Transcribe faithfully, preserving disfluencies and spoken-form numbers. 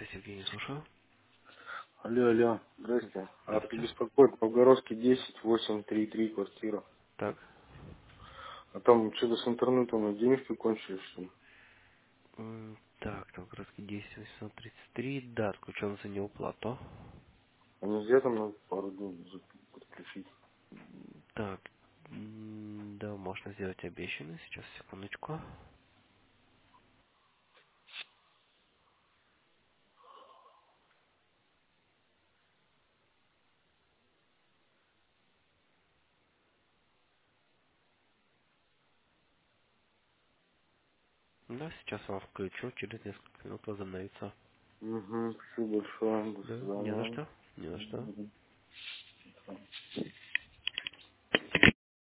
Здравствуйте, Евгений, слушаю. Алло, алло, здрасте. А ты Здравствуйте. беспокоит Волгоградский десять, восемь, три, три квартира. Так, А там что-то с интернетом на денежки кончились, что ли? м, так, там городский десять восемьсот тридцать три, да, отключен за неуплату. А нельзя там на пару дней за- подключить? Так, м, да, можно сделать обещанный, сейчас, секундочку. Да, сейчас вам включу, через несколько минут возобновится. Угу, спасибо большое, до Да, не за свидания. что, не за что. Мгм.